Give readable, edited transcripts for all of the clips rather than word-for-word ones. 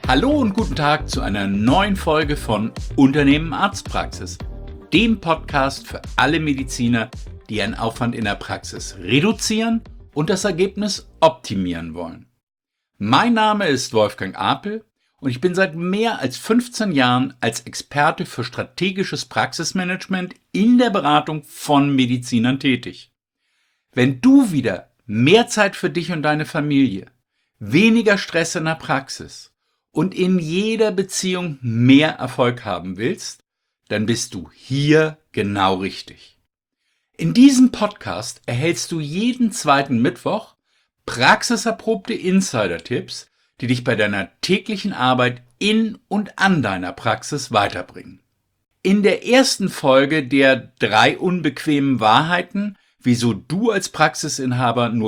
Hallo und guten Tag zu einer neuen Folge von Unternehmen Arztpraxis, dem Podcast für alle Mediziner, die ihren Aufwand in der Praxis reduzieren und das Ergebnis optimieren wollen. Mein Name ist Wolfgang Apel und ich bin seit mehr als 15 Jahren als Experte für strategisches Praxismanagement in der Beratung von Medizinern tätig. Wenn du wieder mehr Zeit für dich und deine Familie, weniger Stress in der Praxis und in jeder Beziehung mehr Erfolg haben willst, dann bist du hier genau richtig. In diesem Podcast erhältst du jeden zweiten Mittwoch praxiserprobte Insider-Tipps, die dich bei deiner täglichen Arbeit in und an deiner Praxis weiterbringen. In der ersten Folge der 3 unbequemen Wahrheiten, wieso du als Praxisinhaber nur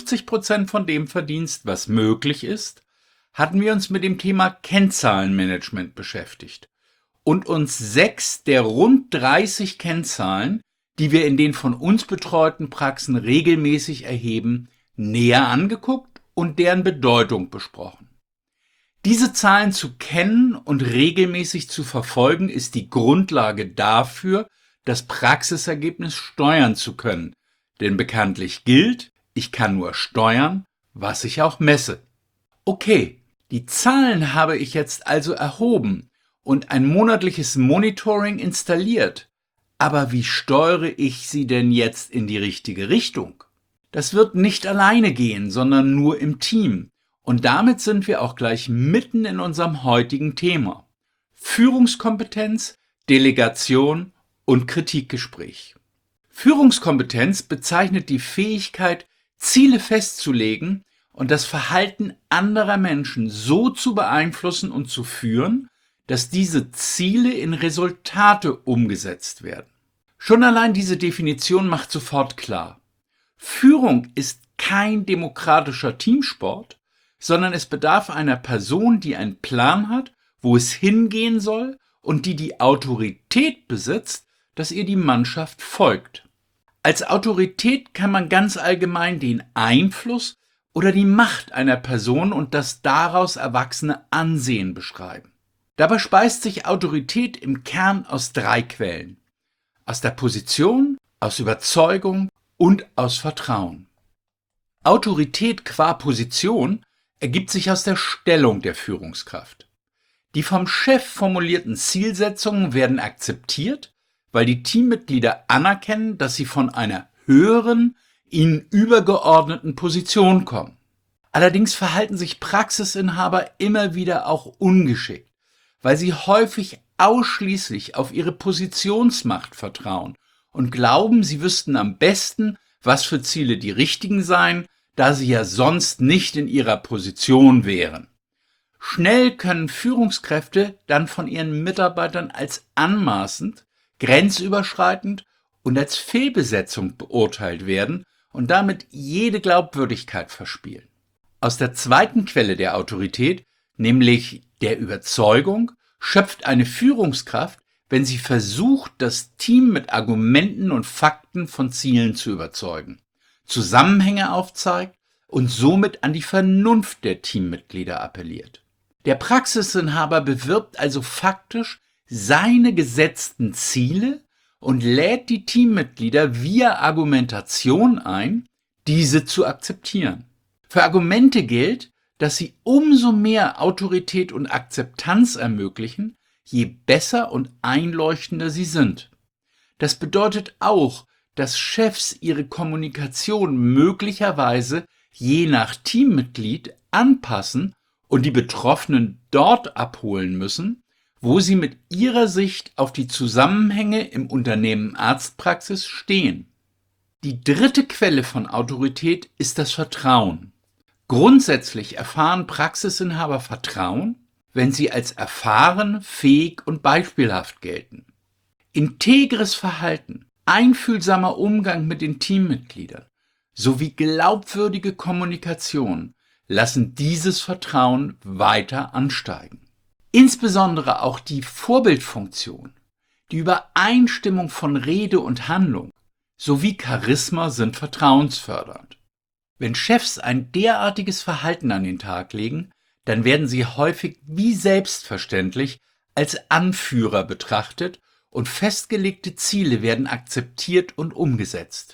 50% von dem verdienst, was möglich ist, hatten wir uns mit dem Thema Kennzahlenmanagement beschäftigt und uns 6 der rund 30 Kennzahlen, die wir in den von uns betreuten Praxen regelmäßig erheben, näher angeguckt und deren Bedeutung besprochen. Diese Zahlen zu kennen und regelmäßig zu verfolgen, ist die Grundlage dafür, das Praxisergebnis steuern zu können. Denn bekanntlich gilt, ich kann nur steuern, was ich auch messe. Okay, die Zahlen habe ich jetzt also erhoben und ein monatliches Monitoring installiert. Aber wie steuere ich sie denn jetzt in die richtige Richtung? Das wird nicht alleine gehen, sondern nur im Team. Und damit sind wir auch gleich mitten in unserem heutigen Thema. Führungskompetenz, Delegation und Kritikgespräch. Führungskompetenz bezeichnet die Fähigkeit, Ziele festzulegen und das Verhalten anderer Menschen so zu beeinflussen und zu führen, dass diese Ziele in Resultate umgesetzt werden. Schon allein diese Definition macht sofort klar: Führung ist kein demokratischer Teamsport, sondern es bedarf einer Person, die einen Plan hat, wo es hingehen soll und die die Autorität besitzt, dass ihr die Mannschaft folgt. Als Autorität kann man ganz allgemein den Einfluss oder die Macht einer Person und das daraus erwachsene Ansehen beschreiben. Dabei speist sich Autorität im Kern aus 3 Quellen: aus der Position, aus Überzeugung und aus Vertrauen. Autorität qua Position ergibt sich aus der Stellung der Führungskraft. Die vom Chef formulierten Zielsetzungen werden akzeptiert, weil die Teammitglieder anerkennen, dass sie von einer höheren, ihnen übergeordneten Position kommen. Allerdings verhalten sich Praxisinhaber immer wieder auch ungeschickt, weil sie häufig ausschließlich auf ihre Positionsmacht vertrauen und glauben, sie wüssten am besten, was für Ziele die richtigen seien, da sie ja sonst nicht in ihrer Position wären. Schnell können Führungskräfte dann von ihren Mitarbeitern als anmaßend, grenzüberschreitend und als Fehlbesetzung beurteilt werden und damit jede Glaubwürdigkeit verspielen. Aus der zweiten Quelle der Autorität, nämlich der Überzeugung, schöpft eine Führungskraft, wenn sie versucht, das Team mit Argumenten und Fakten von Zielen zu überzeugen, Zusammenhänge aufzeigt und somit an die Vernunft der Teammitglieder appelliert. Der Praxisinhaber bewirbt also faktisch seine gesetzten Ziele und lädt die Teammitglieder via Argumentation ein, diese zu akzeptieren. Für Argumente gilt, dass sie umso mehr Autorität und Akzeptanz ermöglichen, je besser und einleuchtender sie sind. Das bedeutet auch, dass Chefs ihre Kommunikation möglicherweise je nach Teammitglied anpassen und die Betroffenen dort abholen müssen, wo sie mit ihrer Sicht auf die Zusammenhänge im Unternehmen Arztpraxis stehen. Die dritte Quelle von Autorität ist das Vertrauen. Grundsätzlich erfahren Praxisinhaber Vertrauen, wenn sie als erfahren, fähig und beispielhaft gelten. Integres Verhalten, einfühlsamer Umgang mit den Teammitgliedern sowie glaubwürdige Kommunikation lassen dieses Vertrauen weiter ansteigen. Insbesondere auch die Vorbildfunktion, die Übereinstimmung von Rede und Handlung sowie Charisma sind vertrauensfördernd. Wenn Chefs ein derartiges Verhalten an den Tag legen, dann werden sie häufig wie selbstverständlich als Anführer betrachtet und festgelegte Ziele werden akzeptiert und umgesetzt.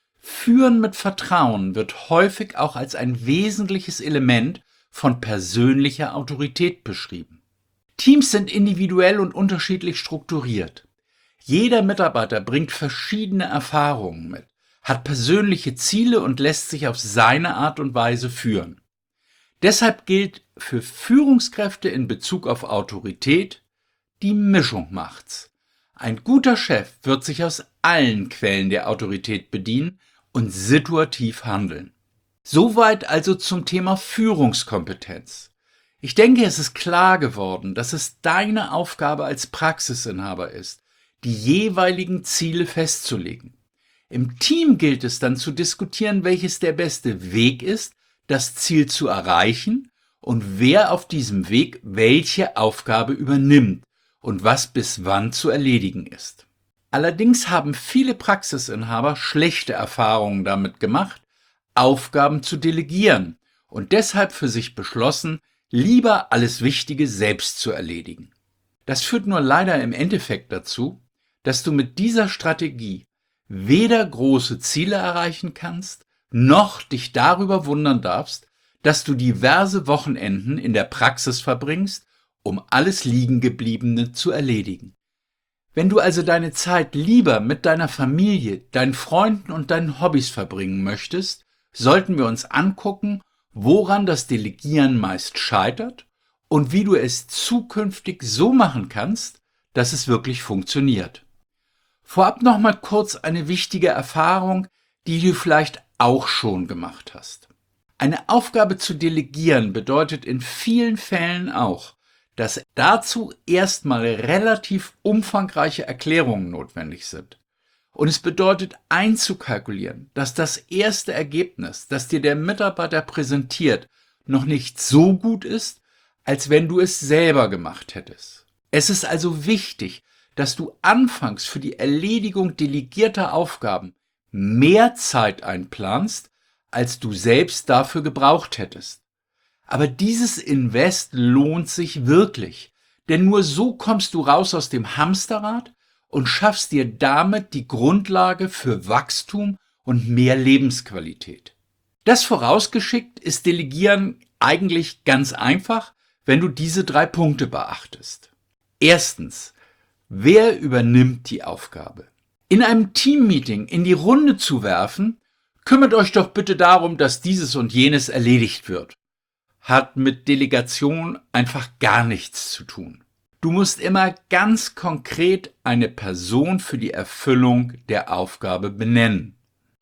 Führen mit Vertrauen wird häufig auch als ein wesentliches Element von persönlicher Autorität beschrieben. Teams sind individuell und unterschiedlich strukturiert. Jeder Mitarbeiter bringt verschiedene Erfahrungen mit, hat persönliche Ziele und lässt sich auf seine Art und Weise führen. Deshalb gilt für Führungskräfte in Bezug auf Autorität: die Mischung macht's. Ein guter Chef wird sich aus allen Quellen der Autorität bedienen und situativ handeln. Soweit also zum Thema Führungskompetenz. Ich denke, es ist klar geworden, dass es deine Aufgabe als Praxisinhaber ist, die jeweiligen Ziele festzulegen. Im Team gilt es dann zu diskutieren, welches der beste Weg ist, das Ziel zu erreichen und wer auf diesem Weg welche Aufgabe übernimmt und was bis wann zu erledigen ist. Allerdings haben viele Praxisinhaber schlechte Erfahrungen damit gemacht, Aufgaben zu delegieren und deshalb für sich beschlossen, lieber alles Wichtige selbst zu erledigen. Das führt nur leider im Endeffekt dazu, dass du mit dieser Strategie weder große Ziele erreichen kannst, noch dich darüber wundern darfst, dass du diverse Wochenenden in der Praxis verbringst, um alles Liegengebliebene zu erledigen. Wenn du also deine Zeit lieber mit deiner Familie, deinen Freunden und deinen Hobbys verbringen möchtest, sollten wir uns angucken, woran das Delegieren meist scheitert und wie du es zukünftig so machen kannst, dass es wirklich funktioniert. Vorab noch mal kurz eine wichtige Erfahrung, die du vielleicht auch schon gemacht hast. Eine Aufgabe zu delegieren bedeutet in vielen Fällen auch, dass dazu erstmal relativ umfangreiche Erklärungen notwendig sind. Und es bedeutet einzukalkulieren, dass das erste Ergebnis, das dir der Mitarbeiter präsentiert, noch nicht so gut ist, als wenn du es selber gemacht hättest. Es ist also wichtig, dass du anfangs für die Erledigung delegierter Aufgaben mehr Zeit einplanst, als du selbst dafür gebraucht hättest. Aber dieses Invest lohnt sich wirklich, denn nur so kommst du raus aus dem Hamsterrad und schaffst dir damit die Grundlage für Wachstum und mehr Lebensqualität. Das vorausgeschickt ist Delegieren eigentlich ganz einfach, wenn du diese 3 Punkte beachtest. Erstens: wer übernimmt die Aufgabe? In einem Teammeeting in die Runde zu werfen: kümmert euch doch bitte darum, dass dieses und jenes erledigt wird, hat mit Delegation einfach gar nichts zu tun. Du musst immer ganz konkret eine Person für die Erfüllung der Aufgabe benennen.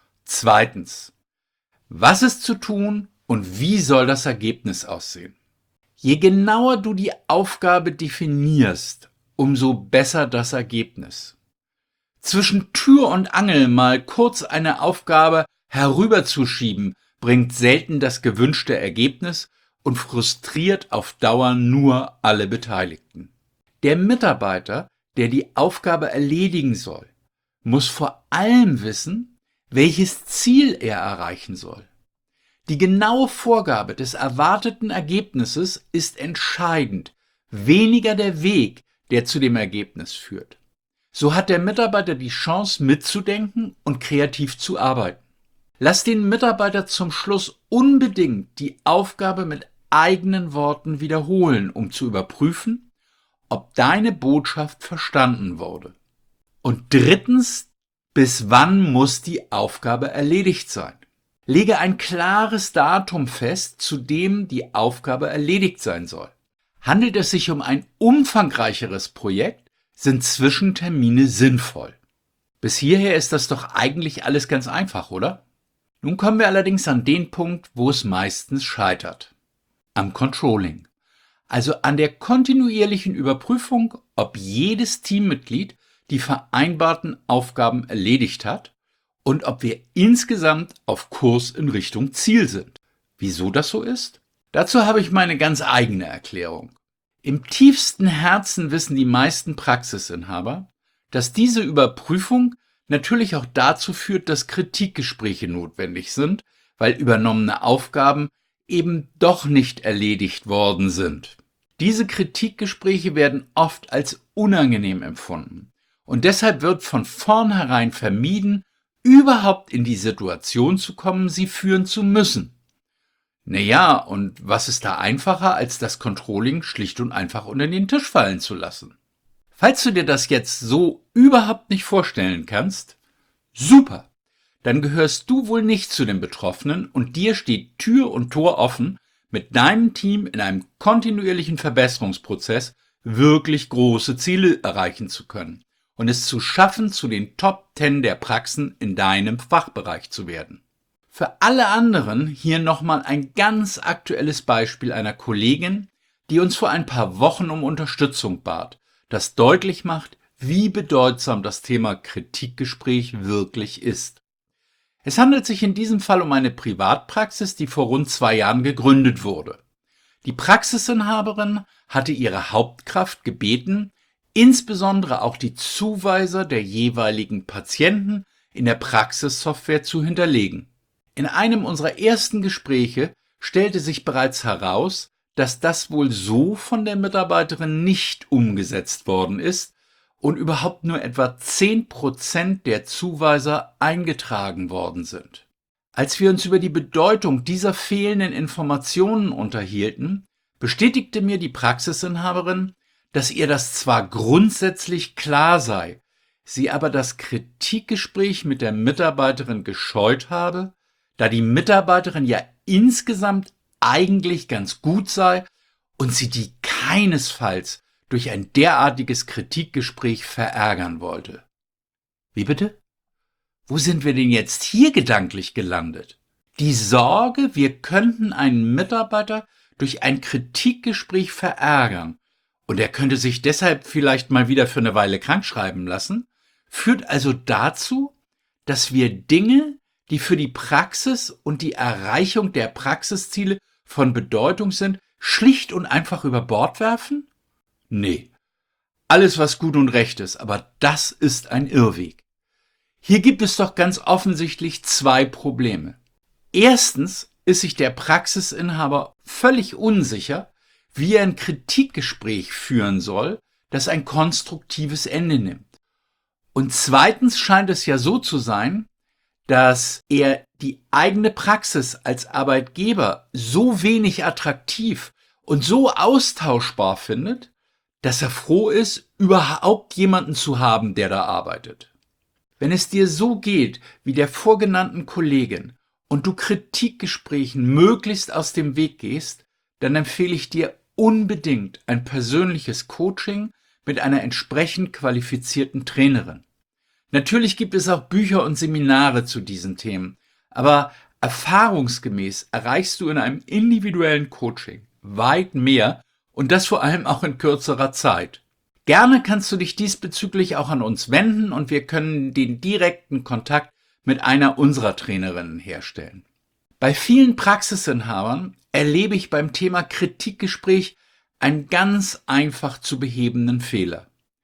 Zweitens: was ist zu tun und wie soll das Ergebnis aussehen? Je genauer du die Aufgabe definierst, umso besser das Ergebnis. Zwischen Tür und Angel mal kurz eine Aufgabe herüberzuschieben, bringt selten das gewünschte Ergebnis und frustriert auf Dauer nur alle Beteiligten. Der Mitarbeiter, der die Aufgabe erledigen soll, muss vor allem wissen, welches Ziel er erreichen soll. Die genaue Vorgabe des erwarteten Ergebnisses ist entscheidend, weniger der Weg, der zu dem Ergebnis führt. So hat der Mitarbeiter die Chance mitzudenken und kreativ zu arbeiten. Lass den Mitarbeiter zum Schluss unbedingt die Aufgabe mit eigenen Worten wiederholen, um zu überprüfen, ob deine Botschaft verstanden wurde. Und drittens: bis wann muss die Aufgabe erledigt sein? Lege ein klares Datum fest, zu dem die Aufgabe erledigt sein soll. Handelt es sich um ein umfangreicheres Projekt, sind Zwischentermine sinnvoll. Bis hierher ist das doch eigentlich alles ganz einfach, oder? Nun kommen wir allerdings an den Punkt, wo es meistens scheitert. Am Controlling. Also an der kontinuierlichen Überprüfung, ob jedes Teammitglied die vereinbarten Aufgaben erledigt hat und ob wir insgesamt auf Kurs in Richtung Ziel sind. Wieso das so ist? Dazu habe ich meine ganz eigene Erklärung. Im tiefsten Herzen wissen die meisten Praxisinhaber, dass diese Überprüfung natürlich auch dazu führt, dass Kritikgespräche notwendig sind, weil übernommene Aufgaben eben doch nicht erledigt worden sind. Diese Kritikgespräche werden oft als unangenehm empfunden und deshalb wird von vornherein vermieden, überhaupt in die Situation zu kommen, sie führen zu müssen. Naja, und was ist da einfacher, als das Controlling schlicht und einfach unter den Tisch fallen zu lassen? Falls du dir das jetzt so überhaupt nicht vorstellen kannst, super, dann gehörst du wohl nicht zu den Betroffenen und dir steht Tür und Tor offen, mit deinem Team in einem kontinuierlichen Verbesserungsprozess wirklich große Ziele erreichen zu können und es zu schaffen, zu den Top 10 der Praxen in deinem Fachbereich zu werden. Für alle anderen hier nochmal ein ganz aktuelles Beispiel einer Kollegin, die uns vor ein paar Wochen um Unterstützung bat, das deutlich macht, wie bedeutsam das Thema Kritikgespräch wirklich ist. Es handelt sich in diesem Fall um eine Privatpraxis, die vor rund 2 Jahren gegründet wurde. Die Praxisinhaberin hatte ihre Hauptkraft gebeten, insbesondere auch die Zuweiser der jeweiligen Patienten in der Praxissoftware zu hinterlegen. In einem unserer ersten Gespräche stellte sich bereits heraus, dass das wohl so von der Mitarbeiterin nicht umgesetzt worden ist und überhaupt nur etwa 10% der Zuweiser eingetragen worden sind. Als wir uns über die Bedeutung dieser fehlenden Informationen unterhielten, bestätigte mir die Praxisinhaberin, dass ihr das zwar grundsätzlich klar sei, sie aber das Kritikgespräch mit der Mitarbeiterin gescheut habe, da die Mitarbeiterin ja insgesamt eigentlich ganz gut sei und sie die keinesfalls durch ein derartiges Kritikgespräch verärgern wollte. Wie bitte? Wo sind wir denn jetzt hier gedanklich gelandet? Die Sorge, wir könnten einen Mitarbeiter durch ein Kritikgespräch verärgern und er könnte sich deshalb vielleicht mal wieder für eine Weile krankschreiben lassen, führt also dazu, dass wir Dinge, die für die Praxis und die Erreichung der Praxisziele von Bedeutung sind, schlicht und einfach über Bord werfen? Nee, alles was gut und recht ist, aber das ist ein Irrweg. Hier gibt es doch ganz offensichtlich 2 Probleme. Erstens ist sich der Praxisinhaber völlig unsicher, wie er ein Kritikgespräch führen soll, das ein konstruktives Ende nimmt. Und zweitens scheint es ja so zu sein, dass er die eigene Praxis als Arbeitgeber so wenig attraktiv und so austauschbar findet, dass er froh ist, überhaupt jemanden zu haben, der da arbeitet. Wenn es dir so geht wie der vorgenannten Kollegin und du Kritikgesprächen möglichst aus dem Weg gehst, dann empfehle ich dir unbedingt ein persönliches Coaching mit einer entsprechend qualifizierten Trainerin. Natürlich gibt es auch Bücher und Seminare zu diesen Themen, aber erfahrungsgemäß erreichst du in einem individuellen Coaching weit mehr und das vor allem auch in kürzerer Zeit. Gerne kannst du dich diesbezüglich auch an uns wenden und wir können den direkten Kontakt mit einer unserer Trainerinnen herstellen. Bei vielen Praxisinhabern erlebe ich beim Thema Kritikgespräch einen ganz einfach zu behebenden Fehler.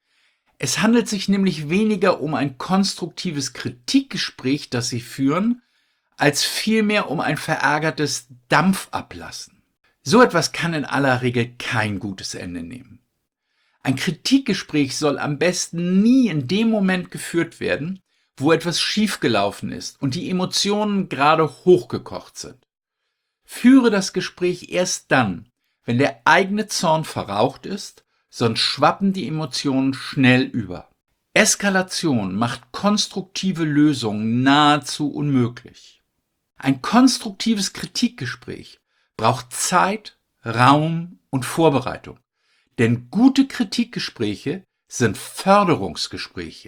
Es handelt sich nämlich weniger um ein konstruktives Kritikgespräch, das sie führen, als vielmehr um ein verärgertes Dampfablassen. So etwas kann in aller Regel kein gutes Ende nehmen. Ein Kritikgespräch soll am besten nie in dem Moment geführt werden, wo etwas schiefgelaufen ist und die Emotionen gerade hochgekocht sind. Führe das Gespräch erst dann, wenn der eigene Zorn verraucht ist, sonst schwappen die Emotionen schnell über. Eskalation macht konstruktive Lösungen nahezu unmöglich. Ein konstruktives Kritikgespräch braucht Zeit, Raum und Vorbereitung. Denn gute Kritikgespräche sind Förderungsgespräche.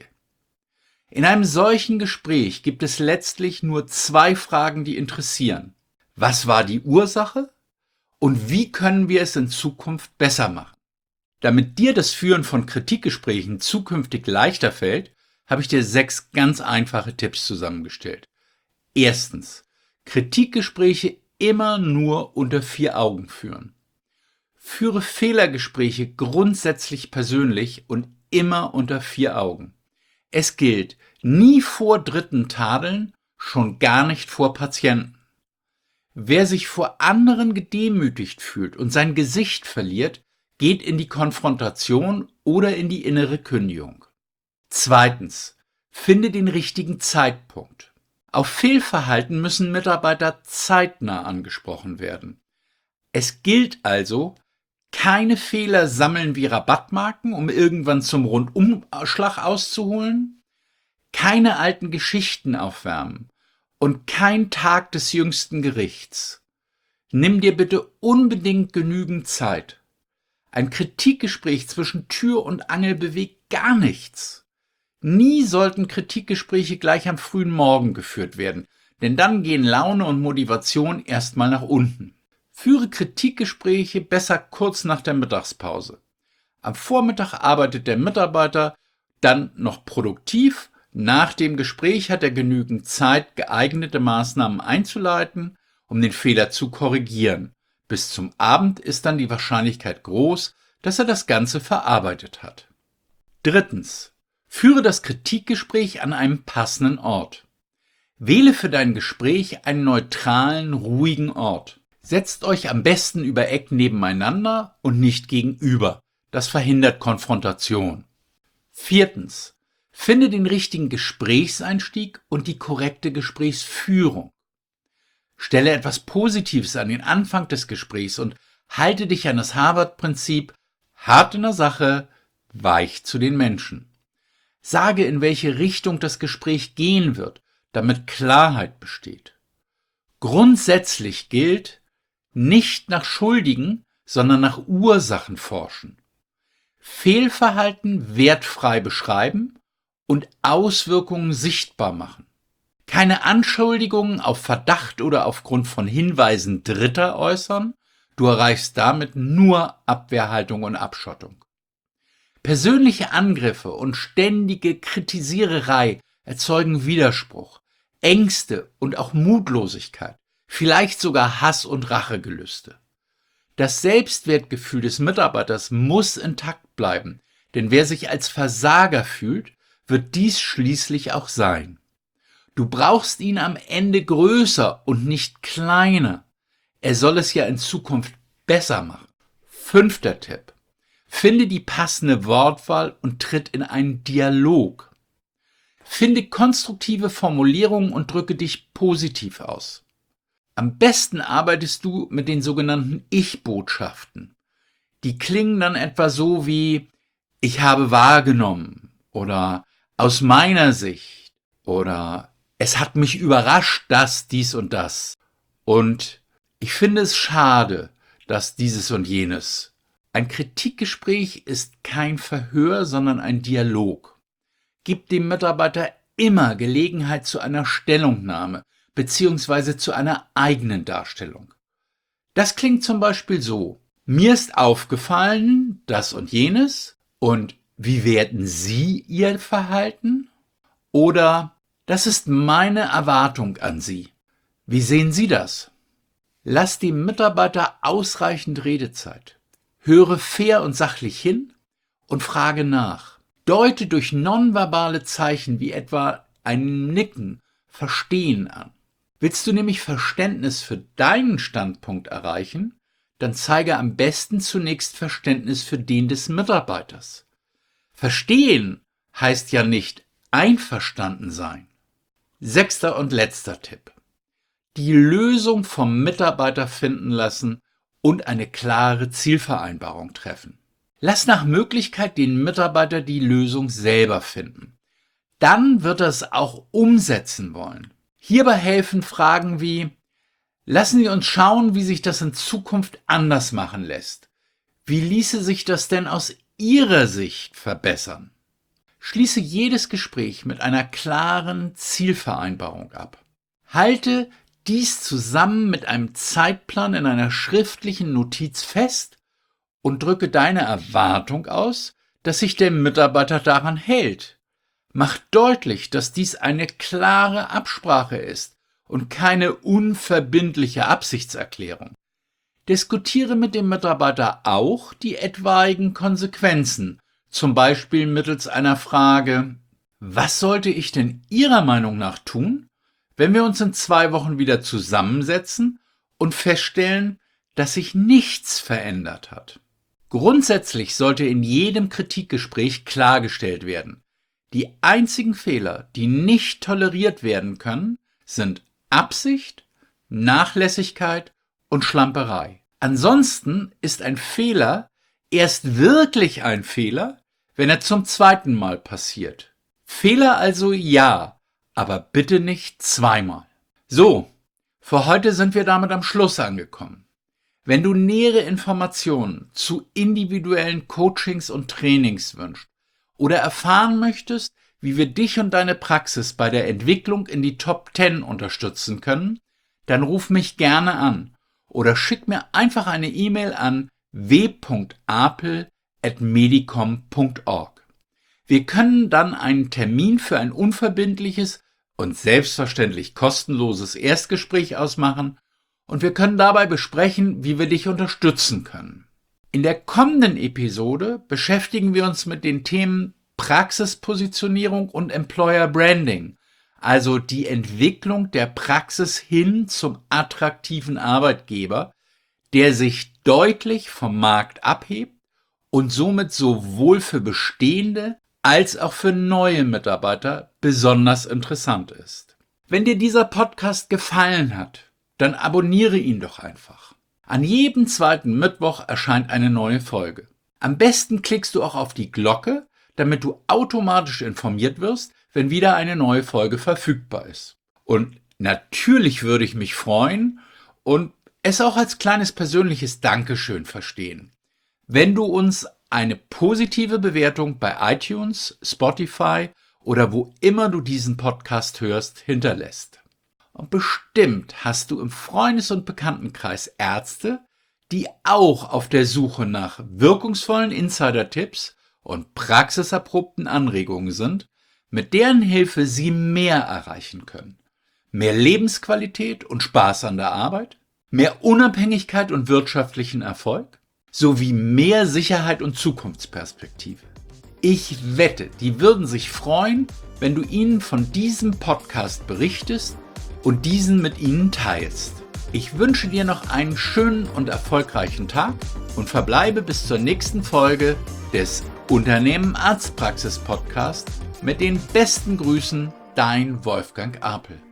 In einem solchen Gespräch gibt es letztlich nur 2 Fragen, die interessieren. Was war die Ursache? Und wie können wir es in Zukunft besser machen? Damit dir das Führen von Kritikgesprächen zukünftig leichter fällt, habe ich dir 6 ganz einfache Tipps zusammengestellt. Erstens, Kritikgespräche immer nur unter 4 Augen führen. Führe Fehlergespräche grundsätzlich persönlich und immer unter 4 Augen. Es gilt, nie vor Dritten tadeln, schon gar nicht vor Patienten. Wer sich vor anderen gedemütigt fühlt und sein Gesicht verliert, geht in die Konfrontation oder in die innere Kündigung. Zweitens, finde den richtigen Zeitpunkt. Auf Fehlverhalten müssen Mitarbeiter zeitnah angesprochen werden. Es gilt also, keine Fehler sammeln wie Rabattmarken, um irgendwann zum Rundumschlag auszuholen, keine alten Geschichten aufwärmen und kein Tag des jüngsten Gerichts. Nimm dir bitte unbedingt genügend Zeit. Ein Kritikgespräch zwischen Tür und Angel bewegt gar nichts. Nie sollten Kritikgespräche gleich am frühen Morgen geführt werden, denn dann gehen Laune und Motivation erstmal nach unten. Führe Kritikgespräche besser kurz nach der Mittagspause. Am Vormittag arbeitet der Mitarbeiter dann noch produktiv. Nach dem Gespräch hat er genügend Zeit, geeignete Maßnahmen einzuleiten, um den Fehler zu korrigieren. Bis zum Abend ist dann die Wahrscheinlichkeit groß, dass er das Ganze verarbeitet hat. Drittens. Führe das Kritikgespräch an einem passenden Ort. Wähle für dein Gespräch einen neutralen, ruhigen Ort. Setzt euch am besten über Eck nebeneinander und nicht gegenüber. Das verhindert Konfrontation. Viertens. Finde den richtigen Gesprächseinstieg und die korrekte Gesprächsführung. Stelle etwas Positives an den Anfang des Gesprächs und halte dich an das Harvard-Prinzip: hart in der Sache, weich zu den Menschen. Sage, in welche Richtung das Gespräch gehen wird, damit Klarheit besteht. Grundsätzlich gilt: nicht nach Schuldigen, sondern nach Ursachen forschen. Fehlverhalten wertfrei beschreiben und Auswirkungen sichtbar machen. Keine Anschuldigungen auf Verdacht oder aufgrund von Hinweisen Dritter äußern. Du erreichst damit nur Abwehrhaltung und Abschottung. Persönliche Angriffe und ständige Kritisiererei erzeugen Widerspruch, Ängste und auch Mutlosigkeit, vielleicht sogar Hass und Rachegelüste. Das Selbstwertgefühl des Mitarbeiters muss intakt bleiben, denn wer sich als Versager fühlt, wird dies schließlich auch sein. Du brauchst ihn am Ende größer und nicht kleiner. Er soll es ja in Zukunft besser machen. 5. Tipp. Finde die passende Wortwahl und tritt in einen Dialog. Finde konstruktive Formulierungen und drücke dich positiv aus. Am besten arbeitest du mit den sogenannten Ich-Botschaften. Die klingen dann etwa so wie: ich habe wahrgenommen oder aus meiner Sicht oder es hat mich überrascht, dass dies und das. Und ich finde es schade, dass dieses und jenes. Ein Kritikgespräch ist kein Verhör, sondern ein Dialog. Gib dem Mitarbeiter immer Gelegenheit zu einer Stellungnahme bzw. zu einer eigenen Darstellung. Das klingt zum Beispiel so: mir ist aufgefallen, das und jenes, und wie werten Sie Ihr Verhalten? Oder: das ist meine Erwartung an Sie. Wie sehen Sie das? Lass dem Mitarbeiter ausreichend Redezeit. Höre fair und sachlich hin und frage nach. Deute durch nonverbale Zeichen wie etwa ein Nicken Verstehen an. Willst du nämlich Verständnis für deinen Standpunkt erreichen, dann zeige am besten zunächst Verständnis für den des Mitarbeiters. Verstehen heißt ja nicht einverstanden sein. 6. und letzter Tipp. Die Lösung vom Mitarbeiter finden lassen und eine klare Zielvereinbarung treffen. Lass nach Möglichkeit den Mitarbeiter die Lösung selber finden. Dann wird er es auch umsetzen wollen. Hierbei helfen Fragen wie: lassen Sie uns schauen, wie sich das in Zukunft anders machen lässt. Wie ließe sich das denn aus Ihrer Sicht verbessern? Schließe jedes Gespräch mit einer klaren Zielvereinbarung ab. Halte dies zusammen mit einem Zeitplan in einer schriftlichen Notiz fest und drücke deine Erwartung aus, dass sich der Mitarbeiter daran hält. Mach deutlich, dass dies eine klare Absprache ist und keine unverbindliche Absichtserklärung. Diskutiere mit dem Mitarbeiter auch die etwaigen Konsequenzen, zum Beispiel mittels einer Frage: was sollte ich denn Ihrer Meinung nach tun, wenn wir uns in 2 Wochen wieder zusammensetzen und feststellen, dass sich nichts verändert hat. Grundsätzlich sollte in jedem Kritikgespräch klargestellt werden: Die einzigen Fehler, die nicht toleriert werden können, sind Absicht, Nachlässigkeit und Schlamperei. Ansonsten ist ein Fehler erst wirklich ein Fehler, wenn er zum zweiten Mal passiert. Fehler also ja, aber bitte nicht zweimal. So, für heute sind wir damit am Schluss angekommen. Wenn du nähere Informationen zu individuellen Coachings und Trainings wünschst oder erfahren möchtest, wie wir dich und deine Praxis bei der Entwicklung in die Top 10 unterstützen können, dann ruf mich gerne an oder schick mir einfach eine E-Mail an w.apel@medicom.org. Wir können dann einen Termin für ein unverbindliches und selbstverständlich kostenloses Erstgespräch ausmachen und wir können dabei besprechen, wie wir dich unterstützen können. In der kommenden Episode beschäftigen wir uns mit den Themen Praxispositionierung und Employer Branding, also die Entwicklung der Praxis hin zum attraktiven Arbeitgeber, der sich deutlich vom Markt abhebt und somit sowohl für bestehende als auch für neue Mitarbeiter besonders interessant ist. Wenn dir dieser Podcast gefallen hat, dann abonniere ihn doch einfach. An jedem zweiten Mittwoch erscheint eine neue Folge. Am besten klickst du auch auf die Glocke, damit du automatisch informiert wirst, wenn wieder eine neue Folge verfügbar ist. Und natürlich würde ich mich freuen und es auch als kleines persönliches Dankeschön verstehen, wenn du uns eine positive Bewertung bei iTunes, Spotify oder wo immer du diesen Podcast hörst, hinterlässt. Und bestimmt hast du im Freundes- und Bekanntenkreis Ärzte, die auch auf der Suche nach wirkungsvollen Insider-Tipps und praxiserprobten Anregungen sind, mit deren Hilfe sie mehr erreichen können. Mehr Lebensqualität und Spaß an der Arbeit, mehr Unabhängigkeit und wirtschaftlichen Erfolg, sowie mehr Sicherheit und Zukunftsperspektive. Ich wette, die würden sich freuen, wenn du ihnen von diesem Podcast berichtest und diesen mit ihnen teilst. Ich wünsche dir noch einen schönen und erfolgreichen Tag und verbleibe bis zur nächsten Folge des Unternehmen Arztpraxis Podcast mit den besten Grüßen, dein Wolfgang Apel.